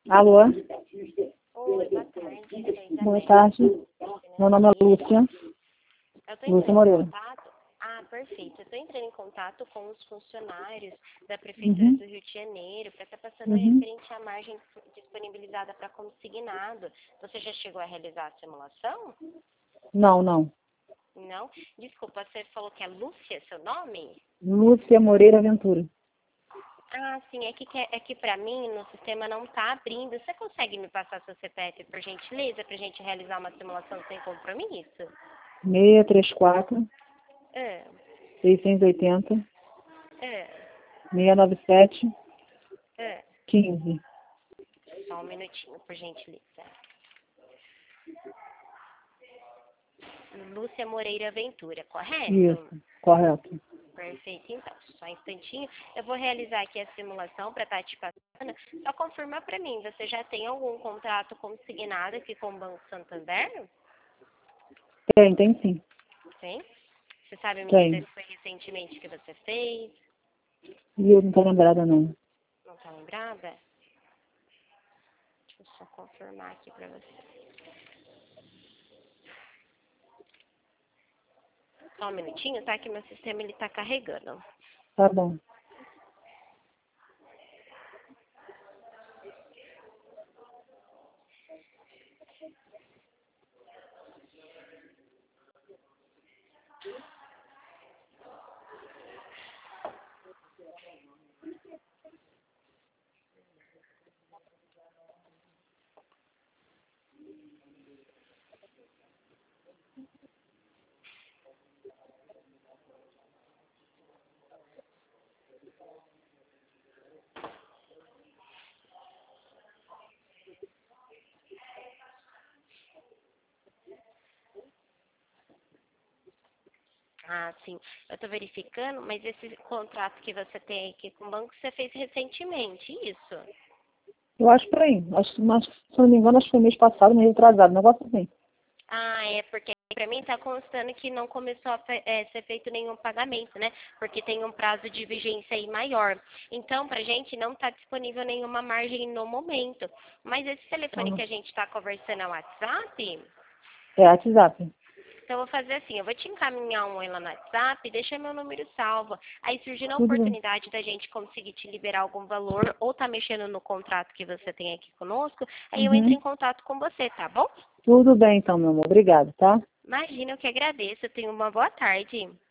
Alô? Oi, boa tarde. Boa tarde. Meu nome é Lúcia. Eu tô Lúcia entrando Moreira. em contato. Ah, perfeito. Eu tô entrando em contato com os funcionários da Prefeitura do Rio de Janeiro para estar passando referente à margem disponibilizada para consignado. Você já chegou a realizar a simulação? Não, não. Não? Desculpa, você falou que é Lúcia, seu nome? Lúcia Moreira Ventura. Ah, sim, é que para mim no sistema não está abrindo. Você consegue me passar seu CPF por gentileza para a gente realizar uma simulação sem compromisso? 634 É, 680 é, 697 é. 15. Só um minutinho, por gentileza. Lúcia Moreira Ventura, correto? Isso, correto. Perfeito, então. Só um instantinho. Eu vou realizar aqui a simulação para estar te passando. Só confirma para mim, você já tem algum contrato consignado aqui com o Banco Santander? Tem sim. Tem? Você sabe me Tem. dizer se foi recentemente que você fez? E eu não tô lembrada, não. Não está lembrada? Deixa eu só confirmar aqui para você. Só um minutinho, tá? Que meu sistema ele tá carregando. Tá bom. Ah, sim. Eu tô verificando, mas esse contrato que você tem aqui com o banco, você fez recentemente, isso? Eu acho por aí. Mas, se não me engano, acho que foi mês passado, mês retrasado. Um negócio assim. Ah, é porque para mim tá constando que não começou a ser feito nenhum pagamento, né? Porque tem um prazo de vigência aí maior. Então, pra gente não tá disponível nenhuma margem no momento. Mas esse telefone que a gente tá conversando é o WhatsApp? É WhatsApp. Então, eu vou fazer assim, eu vou te encaminhar um oi lá no WhatsApp, deixa meu número salvo. Aí, surgindo a Tudo bem. oportunidade da gente conseguir te liberar algum valor ou tá mexendo no contrato que você tem aqui conosco, aí eu entro em contato com você, tá bom? Tudo bem, então, meu amor. Obrigado, tá? Imagina, eu que agradeço. Tenha uma boa tarde.